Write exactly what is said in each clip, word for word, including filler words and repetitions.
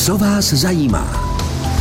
Co vás zajímá?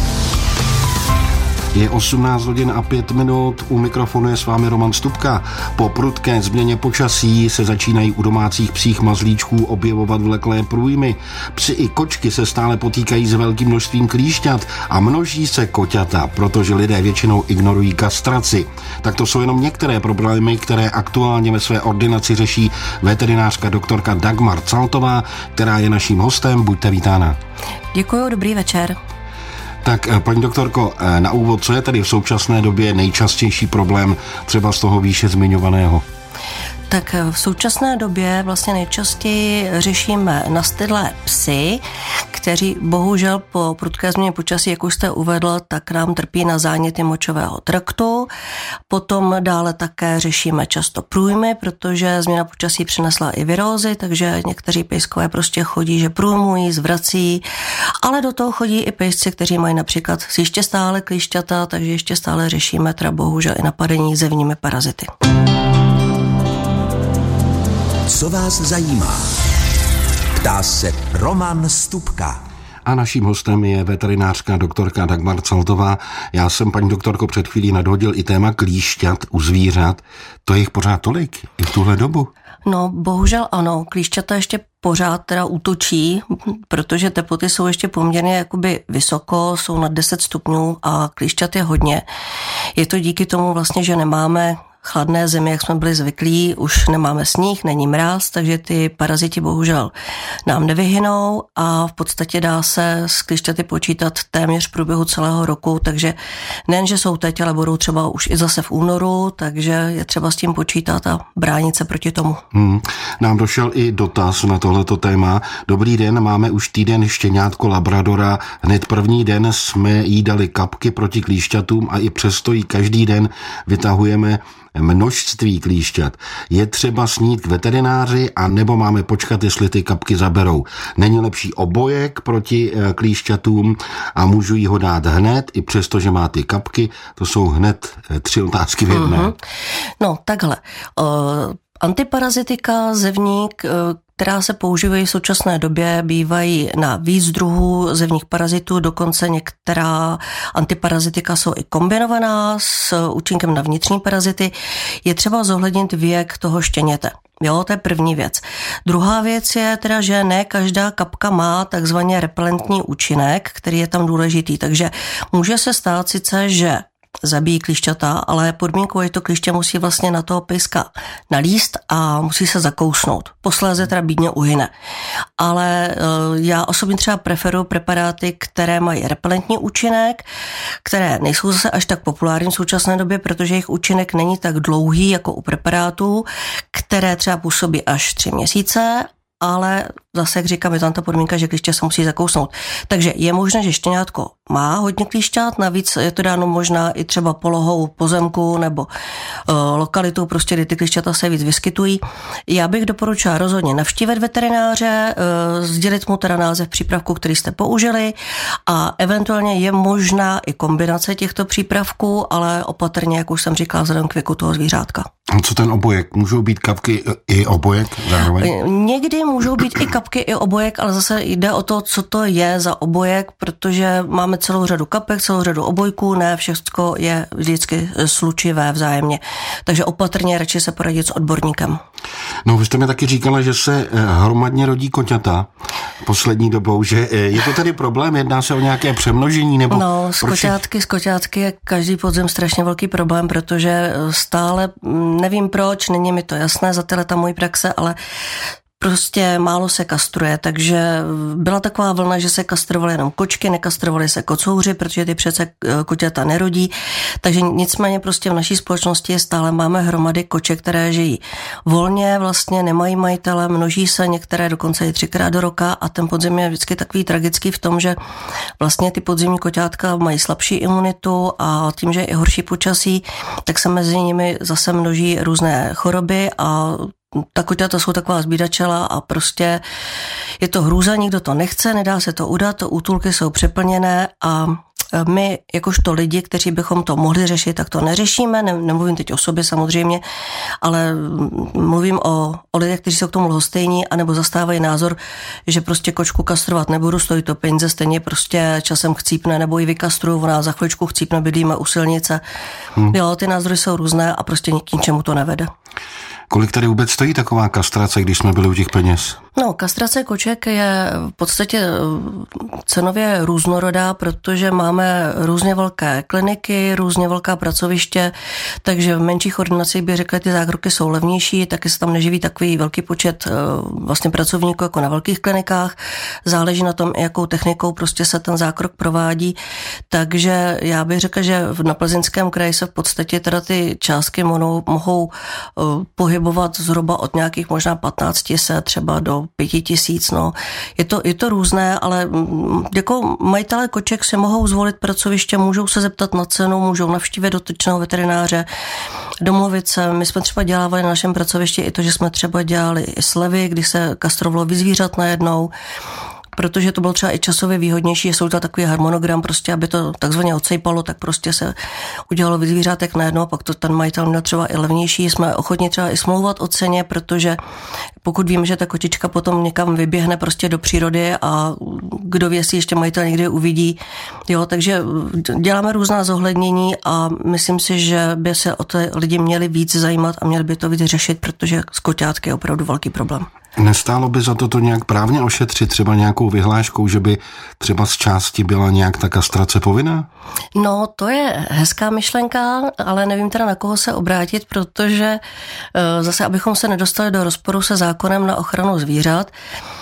Je osmnáct hodin a pět minut, u mikrofonu je s vámi Roman Stupka. Po prudké změně počasí se začínají u domácích psích mazlíčků objevovat vleklé průjmy. Psi i kočky se stále potýkají s velkým množstvím klíšťat a množí se koťata, protože lidé většinou ignorují kastraci. Tak to jsou jenom některé problémy, které aktuálně ve své ordinaci řeší veterinářka doktorka Dagmar Caltová, která je naším hostem. Buďte vítána. Děkuju, dobrý večer. Tak, paní doktorko, na úvod, co je tady v současné době nejčastější problém třeba z toho výše zmiňovaného? Tak v současné době vlastně nejčastěji řešíme nastydlé psy, kteří bohužel po prudké změně počasí, jak už jste uvedl, tak nám trpí na záněty močového traktu. Potom dále také řešíme často průjmy, protože změna počasí přinesla i virózy, takže někteří pejskové prostě chodí, že průjmují, zvrací, ale do toho chodí i pejsci, kteří mají například ještě stále klíšťata, takže ještě stále řešíme teda bohužel i napadení zevními parazity. Co vás zajímá? Ptá se Roman Stupka. A naším hostem je veterinářka doktorka Dagmar Caltová. Já jsem, paní doktorko, před chvílí nadhodil i téma klíšťat u zvířat. To je jich pořád tolik i v tuhle dobu? No, bohužel ano, klíšťata ještě pořád teda útočí, protože teploty jsou ještě poměrně jakoby vysoko, jsou nad deset stupňů a klíšťat je hodně. Je to díky tomu vlastně, že nemáme chladné zimy, jak jsme byli zvyklí, už nemáme sníh, není mráz, takže ty paraziti bohužel nám nevyhynou a v podstatě dá se s klíšťaty počítat téměř v průběhu celého roku, takže nejen, že jsou teď, ale budou třeba už i zase v únoru, takže je třeba s tím počítat a bránit se proti tomu. Hmm. Nám došel i dotaz na tohleto téma. Dobrý den, máme už týden štěňátko labradora, hned první den jsme jí dali kapky proti klíšťatům a i přesto jí každý den vytahujeme množství klíšťat. Je třeba snít k veterináři a nebo máme počkat, jestli ty kapky zaberou. Není lepší obojek proti klíšťatům a můžu jí ho dát hned, i přesto, že má ty kapky. To jsou hned tři otázky v jedné. Mm-hmm. No, takhle. Uh, antiparazitika, zevník, uh, která se používají v současné době, bývají na víc druhů zevních parazitů, dokonce některá antiparazitika jsou i kombinovaná s účinkem na vnitřní parazity. Je třeba zohlednit věk toho štěněte. Jo, to je první věc. Druhá věc je teda, že ne každá kapka má takzvaně repelentní účinek, který je tam důležitý, takže může se stát sice, že zabíjí klíšťata, ale podmínkou je to klíště musí vlastně na toho pejska nalíst a musí se zakousnout. Posléze teda bídně uhyne. Ale já osobně třeba preferuji preparáty, které mají repelentní účinek, které nejsou zase až tak populární v současné době, protože jejich účinek není tak dlouhý jako u preparátů, které třeba působí až tři měsíce, ale zase, jak říkám, je tam ta podmínka, že klíště se musí zakousnout. Takže je možné, že štěňátko má hodně klíšťat, navíc je to dáno možná i třeba polohou pozemku nebo uh, lokalitou, prostě kdy ty klíšťata se víc vyskytují. Já bych doporučila rozhodně navštívit veterináře, uh, sdělit mu teda název přípravku, který jste použili a eventuálně je možná i kombinace těchto přípravků, ale opatrně, jak už jsem říkala, vzhledem k věku toho zvířátka. A co ten obojek? Můžou být kapky i obojek zároveň? Někdy můžou být i kapky, i obojek, ale zase jde o to, co to je za obojek, protože máme celou řadu kapek, celou řadu obojků, ne všechno je vždycky slučivé vzájemně. Takže opatrně radši se poradit s odborníkem. No, vy jste mi taky říkala, že se hromadně rodí koťata poslední dobou, že je to tedy problém, jedná se o nějaké přemnožení nebo... No, s koťátky, s koťátky je každý podzim strašně velký problém, protože stále, nevím proč, není mi to jasné za tyhle ta mojí praxe, ale prostě málo se kastruje, takže byla taková vlna, že se kastrovaly jenom kočky, nekastrovali se kocouři, protože ty přece koťata nerodí, takže nicméně prostě v naší společnosti stále máme hromady koček, které žijí volně, vlastně nemají majitele, množí se, některé dokonce i třikrát do roka a ten podzim je vždycky takový tragický v tom, že vlastně ty podzimní koťátka mají slabší imunitu a tím, že je i horší počasí, tak se mezi nimi zase množí různé choroby a ta koťata jsou taková zbídačela a prostě je to hrůza, nikdo to nechce, nedá se to udat, útulky jsou přeplněné a My, jakožto lidi, kteří bychom to mohli řešit, tak to neřešíme. Nemluvím teď o sobě samozřejmě, ale mluvím o, o lidech, kteří jsou k tomu lhostejní, anebo zastávají názor, že prostě kočku kastrovat nebudu, stojí to peníze, stejně prostě časem chcípne, nebo ji vykastruju, ona za chviličku chcípne, bydlíme u silnice. Hmm. Jo, ty názory jsou různé a prostě k ničemu to nevede. Kolik tady vůbec stojí taková kastrace, když jsme byli u těch peněz? No, kastrace koček je v podstatě cenově různorodá, protože máme různě velké kliniky, různě velká pracoviště, takže v menších ordinacích bych řekla, ty zákroky jsou levnější, taky se tam neživí takový velký počet vlastně pracovníků jako na velkých klinikách. Záleží na tom, jakou technikou prostě se ten zákrok provádí. Takže já bych řekla, že na Plzeňském kraji se v podstatě teda ty částky mohou, mohou pohybovat zhruba od nějakých možná patnáct set třeba do pěti tisíc, no. Je to, je to různé, ale jako majitelé koček si mohou zvolit pracoviště, můžou se zeptat na cenu, můžou navštívit dotyčného veterináře, domluvit se. My jsme třeba dělávali na našem pracovišti i to, že jsme třeba dělali i slevy, kdy se kastrovalo víc zvířat najednou, protože to bylo třeba i časově výhodnější, že jsou to takový harmonogram, prostě, aby to takzvaně odsejpalo, tak prostě se udělalo víc zvířátek najednou, pak to ten majitel měl třeba i levnější. Jsme ochotni třeba i smlouvat o ceně, protože pokud vím, že ta kočička potom někam vyběhne prostě do přírody a kdo ví, jestli ještě majitel někdy uvidí. Jo, takže děláme různá zohlednění a myslím si, že by se o to lidi měli víc zajímat a měli by to víc řešit, protože s koťátky je opravdu velký problém. Nestálo by za to to nějak právně ošetřit, třeba nějakou vyhláškou, že by třeba z části byla nějak ta kastrace povinná? No, to je hezká myšlenka, ale nevím teda na koho se obrátit, protože zase, abychom se nedostali do rozporu se zákonem na ochranu zvířat,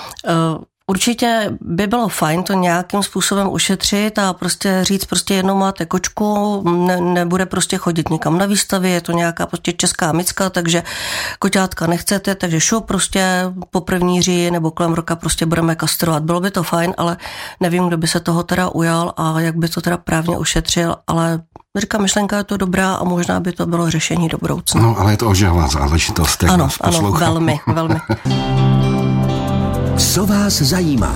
určitě by bylo fajn to nějakým způsobem ušetřit a prostě říct, prostě jednou máte kočku, ne, nebude prostě chodit nikam na výstavy, je to nějaká prostě česká micka, takže koťátka nechcete, takže šup prostě po první říji nebo kolem roka prostě budeme kastrovat. Bylo by to fajn, ale nevím, kdo by se toho teda ujal a jak by to teda právně ušetřil, ale říkám, myšlenka je to dobrá a možná by to bylo řešení do budoucna. No, ale je to ožehavá záležitost, jak ano, nás poslouchá. Ano, velmi, velmi. Co vás zajímá?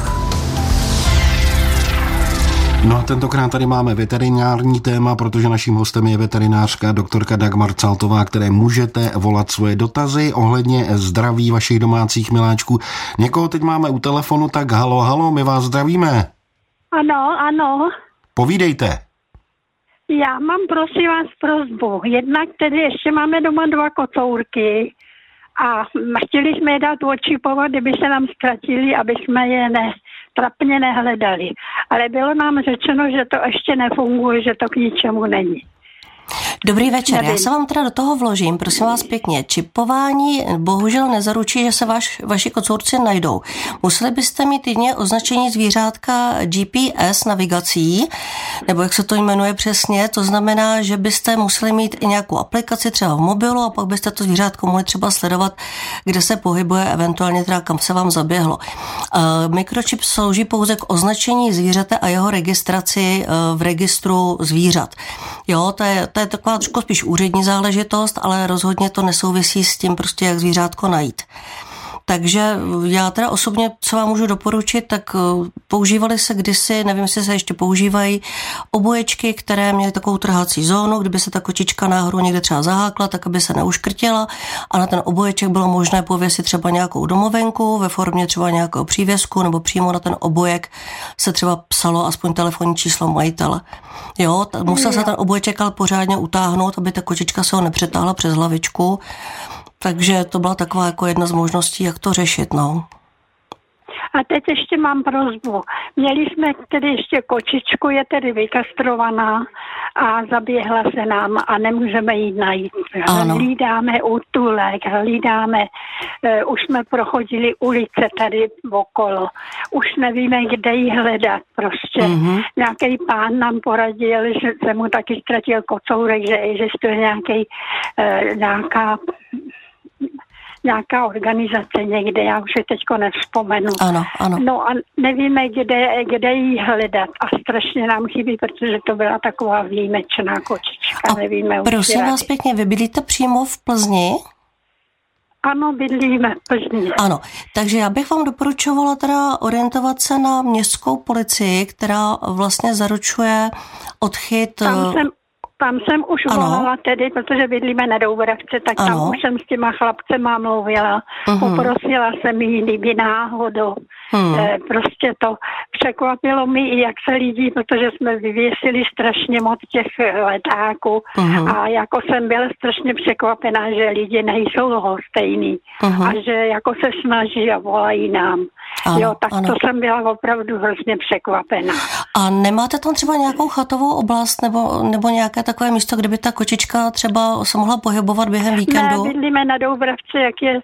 No a tentokrát tady máme veterinární téma, protože naším hostem je veterinářka doktorka Dagmar Caltová, které můžete volat svoje dotazy ohledně zdraví vašich domácích miláčků. Někoho teď máme u telefonu, tak halo, halo, my vás zdravíme. Ano, ano. Povídejte. Já mám prosím vás prosbu. Jednak tedy ještě máme doma dva kocourky a chtěli jsme je dát očipovat, kdyby se nám ztratili, aby jsme je ne, trapně nehledali. Ale bylo nám řečeno, že to ještě nefunguje, že to k ničemu není. Dobrý večer, Nevím. Já se vám teda do toho vložím, prosím vás pěkně. Čipování bohužel nezaručí, že se vaš, vaši kocourci najdou. Museli byste mít jedině označení zvířátka G P S navigací, nebo jak se to jmenuje přesně, to znamená, že byste museli mít i nějakou aplikaci třeba v mobilu a pak byste to zvířátko mohli třeba sledovat, kde se pohybuje, eventuálně teda kam se vám zaběhlo. Uh, mikročip slouží pouze k označení zvířete a jeho registraci uh, v registru zvířat. Jo, to je, to je taková trošku spíš úřední záležitost, ale rozhodně to nesouvisí s tím prostě, jak zvířátko najít. Takže já teda osobně, co vám můžu doporučit, tak používali se kdysi, nevím, jestli se ještě používají, oboječky, které měly takovou trhací zónu, kdyby se ta kočička náhodou někde třeba zahákla, tak aby se neuškrtila a na ten oboječek bylo možné pověsit třeba nějakou domovenku ve formě třeba nějakého přívěsku nebo přímo na ten obojek se třeba psalo aspoň telefonní číslo majitele. Jo, musel se ten oboječek ale pořádně utáhnout, aby ta kočička se ho nepřetáhla přes hlavičku. Takže to byla taková jako jedna z možností, jak to řešit, no. A teď ještě mám prosbu. Měli jsme tedy ještě kočičku, je tedy vykastrovaná a zaběhla se nám a nemůžeme ji najít. Ano. Hlídáme útulek, hlídáme, uh, už jsme prochodili ulice tady okolo. Už nevíme, kde ji hledat prostě. Mm-hmm. Nějaký pán nám poradil, že se mu taky ztratil kocourek, že existuje nějaký, uh, nějaká nějaká organizace někde, já už je teďko nevzpomenu. Ano, ano. No a nevíme, kde, kde jí hledat a strašně nám chybí, protože to byla taková výjimečná kočička, a nevíme. Prosím vás pěkně, vy bydlíte přímo v Plzni? Ano, bydlíme v Plzni. Ano, takže já bych vám doporučovala teda orientovat se na městskou policii, která vlastně zaručuje odchyt. Tam jsem, tam jsem už ano. volala tedy, protože bydlíme na Doubravce, tak ano. tam už jsem s těma chlapcema mluvila. Uh-huh. Poprosila jsem jí, kdyby náhodou. Hmm. E, prostě to překvapilo mi i jak se lidí, protože jsme vyvěsili strašně moc těch letáků uh-huh. a jako jsem byla strašně překvapená, že lidi nejsou lhostejní uh-huh. a že jako se snaží a volají nám. Ano, jo, tak ano. to jsem byla opravdu hrozně překvapená. A nemáte tam třeba nějakou chatovou oblast nebo, nebo nějaké takové místo, kde by ta kočička třeba se mohla pohybovat během víkendu? Ne, bydlíme na Doubravce, jak je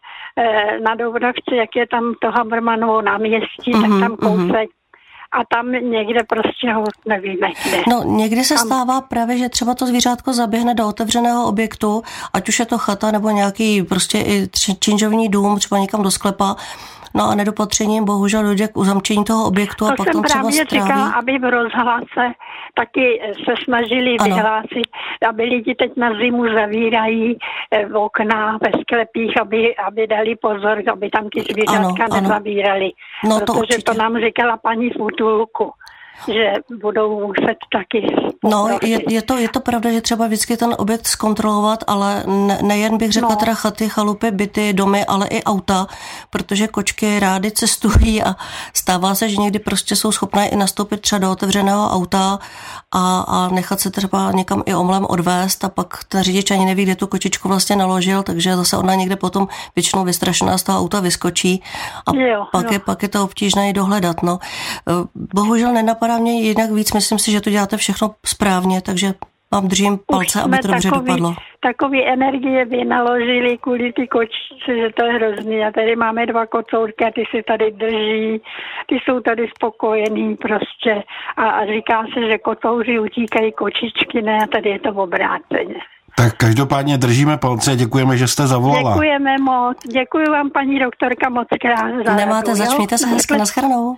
na Doubravce, jak je tam to Habermanovo náměstí, uh-huh, tak tam kousek. Uh-huh. A tam někde prostě ho nevíme kde. No někdy se tam stává právě, že třeba to zvířátko zaběhne do otevřeného objektu, ať už je to chata nebo nějaký prostě i činžovní dům, třeba někam do sklepa. No a nedopatřením bohužel dojde k uzamčení toho objektu to a pak tam třeba stráví. To jsem právě říkala, aby v rozhlase taky se snažili ano. vyhlásit, aby lidi teď na zimu zavírají v okna, ve sklepích, aby, aby dali pozor, aby tam ty zvířátka ano, nezavírali. No, to protože určitě. To nám říkala paní Futulku, že budou muset taky. No, je, je, to, je to pravda, že třeba vždycky ten objekt zkontrolovat, ale ne, nejen bych řekla no. teda chaty, chalupy, byty, domy, ale i auta, protože kočky rády cestují a stává se, že někdy prostě jsou schopné i nastoupit třeba do otevřeného auta a, a nechat se třeba někam i omlem odvést a pak ten řidič ani neví, kde tu kočičku vlastně naložil, takže zase ona někde potom většinou vystrašená z toho auta vyskočí a jo, pak, jo. Je, pak je to obtížné i dohledat. No. Bohužel nenapadá mě jinak víc, myslím si, že to děláte všechno správně, takže vám držím palce, aby to dobře dopadlo. Takový energie vynaložili kvůli ty kočičce, že to je hrozný. A tady máme dva kocourky a ty se tady drží, ty jsou tady spokojení prostě. A, a říká se, že kocouři utíkají, kočičky ne, a tady je to obráceně. Tak každopádně držíme palce, děkujeme, že jste zavolala. Děkujeme moc, děkuji vám paní doktorka moc krát. Nemáte, začněte se hezky, nashledanou.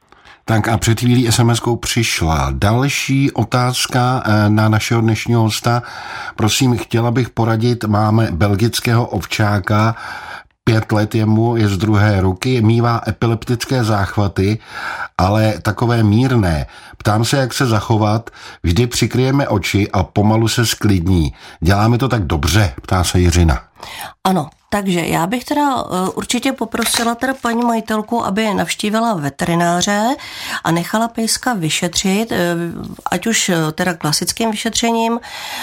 Tak a před chvílí es em eskou přišla další otázka na našeho dnešního hosta. Prosím, chtěla bych poradit, máme belgického ovčáka, pět let jemu, je z druhé ruky, mívá epileptické záchvaty, ale takové mírné. Ptám se, jak se zachovat, vždy přikryjeme oči a pomalu se sklidní. Děláme to tak dobře, ptá se Jiřina. Ano, takže já bych teda určitě poprosila teda paní majitelku, aby navštívila veterináře a nechala pejska vyšetřit, ať už teda klasickým vyšetřením,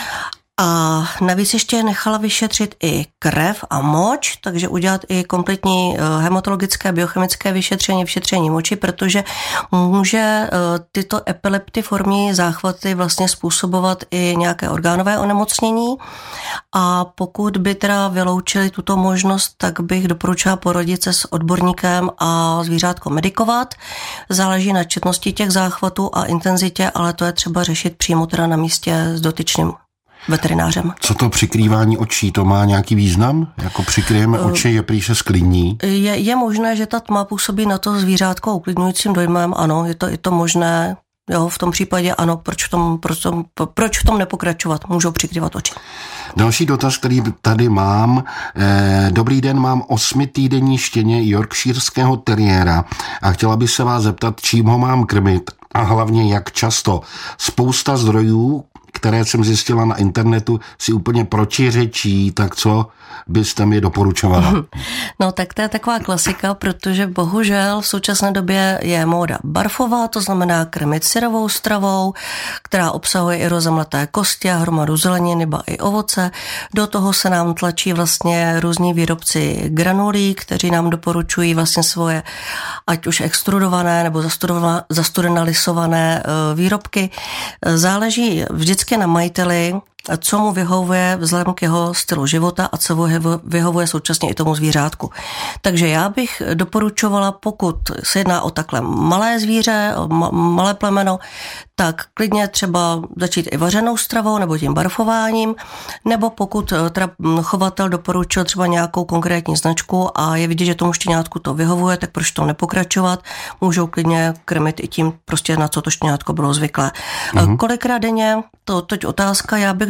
a navíc ještě nechala vyšetřit i krev a moč, takže udělat i kompletní hematologické, biochemické vyšetření, vyšetření moči, protože může tyto epileptiformní záchvaty vlastně způsobovat i nějaké orgánové onemocnění. A pokud by teda vyloučili tuto možnost, tak bych doporučila porodit se s odborníkem a zvířátko medikovat. Záleží na četnosti těch záchvatů a intenzitě, ale to je třeba řešit přímo teda na místě s dotyčným veterinářem. Co to přikrývání očí, to má nějaký význam? Jako přikryjeme oči, je prý se sklidní? Je, je možné, že ta tma působí na to zvířátko uklidňujícím dojmem, ano, je to, je to možné, jo, v tom případě ano, proč v tom, proč, tom, proč v tom nepokračovat, můžou přikrývat oči. Další dotaz, který tady mám. Dobrý den, mám osmitýdenní štěně yorkshireského teriéra a chtěla bych se vás zeptat, čím ho mám krmit a hlavně jak často. Spousta zdrojů, které jsem zjistila na internetu, si úplně protiřečí, tak co byste mi doporučovala? No tak to je taková klasika, protože bohužel v současné době je móda barfová, to znamená krmit syrovou stravou, která obsahuje i rozemleté kosti a hromadu zeleniny, ba i ovoce. Do toho se nám tlačí vlastně různí výrobci granulí, kteří nám doporučují vlastně svoje ať už extrudované nebo zastudenalisované výrobky. Záleží vždycky na majiteli, co mu vyhovuje vzhledem k jeho stylu života a co vyhovuje současně i tomu zvířátku. Takže já bych doporučovala, pokud se jedná o takhle malé zvíře, malé plemeno, tak klidně třeba začít i vařenou stravou nebo tím barfováním, nebo pokud teda chovatel doporučil třeba nějakou konkrétní značku a je vidět, že tomu štěňátku to vyhovuje, tak proč to nepokračovat? Můžou klidně krmit i tím, prostě na co to štěňátko bylo zvyklé. Mm-hmm. Kolikrát denně, to teď otázka, já bych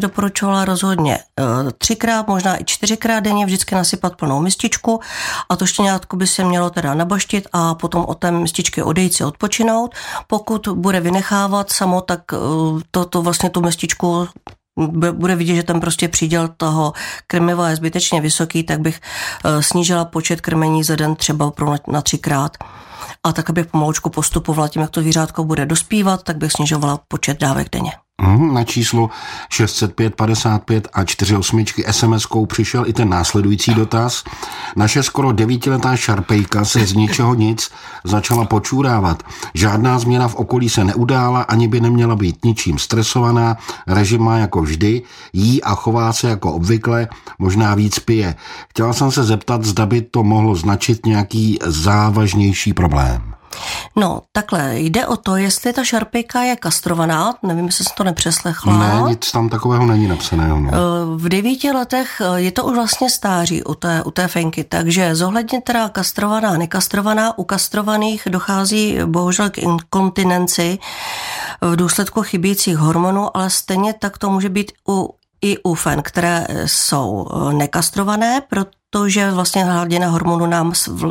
doporučovala rozhodně třikrát, možná i čtyřikrát denně vždycky nasypat plnou mističku a to štěňátko by se mělo teda nabaštit a potom od té mističky odejít si odpočinout. Pokud bude vynechávat samo, tak to, to vlastně tu mističku bude vidět, že ten prostě příděl toho krmiva je zbytečně vysoký, tak bych snížila počet krmení za den třeba na třikrát. A tak, abych pomalučku postupovala tím, jak to zvířátko bude dospívat, tak bych snižovala počet dávek denně. Na číslo šest set pět padesát pět a čtyři osmičky es em eskou přišel i ten následující dotaz. Naše skoro devítiletá šarpejka se z ničeho nic začala počůrávat. Žádná změna v okolí se neudála, ani by neměla být ničím stresovaná. Režim má jako vždy, jí a chová se jako obvykle, možná víc pije. Chtěla jsem se zeptat, zda by to mohlo značit nějaký závažnější problém. No, takhle, jde o to, jestli ta šarpejka je kastrovaná, nevím, jestli jsem to nepřeslechla. Ne, nic tam takového není napsaného. No. V devíti letech je to už vlastně stáří u té, u té fenky, takže zohledně teda kastrovaná, nekastrovaná, u kastrovaných dochází bohužel k inkontinenci v důsledku chybějících hormonů, ale stejně tak to může být u, i u fen, které jsou nekastrované, protože vlastně hladina hormonu nám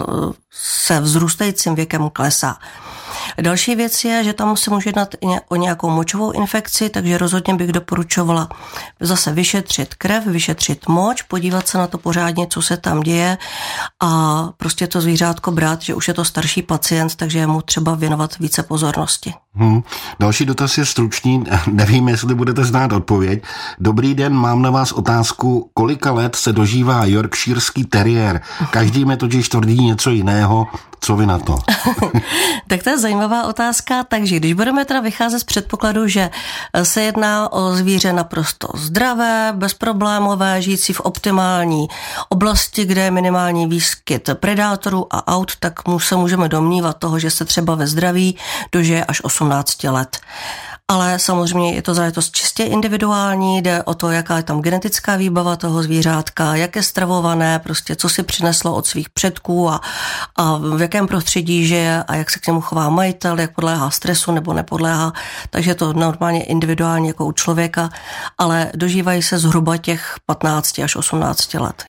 se vzrůstajícím věkem klesá. Další věc je, že tam se může jednat o nějakou močovou infekci, takže rozhodně bych doporučovala zase vyšetřit krev, vyšetřit moč, podívat se na to pořádně, co se tam děje a prostě to zvířátko brát, že už je to starší pacient, takže je mu třeba věnovat více pozornosti. Hmm. Další dotaz je stručný, nevím, jestli budete znát odpověď. Dobrý den, mám na vás otázku, kolika let se dožívá yorkshireský teriér? Každý mi totiž tvrdí něco jiného, co vy na to? Tak to je zajímavá otázka, takže když budeme teda vycházet z předpokladu, že se jedná o zvíře naprosto zdravé, bezproblémové, žijící v optimální oblasti, kde je minimální výskyt predátorů a aut, tak mu se můžeme domnívat toho, že se třeba ve zdraví dožije až osmnáct let. Ale samozřejmě je to záležitost čistě individuální, jde o to, jaká je tam genetická výbava toho zvířátka, jak je stravované, prostě co si přineslo od svých předků a, a v jakém prostředí žije a jak se k němu chová majitel, jak podléhá stresu nebo nepodléhá. Takže to normálně individuálně jako u člověka, ale dožívají se zhruba těch patnáct až osmnáct let.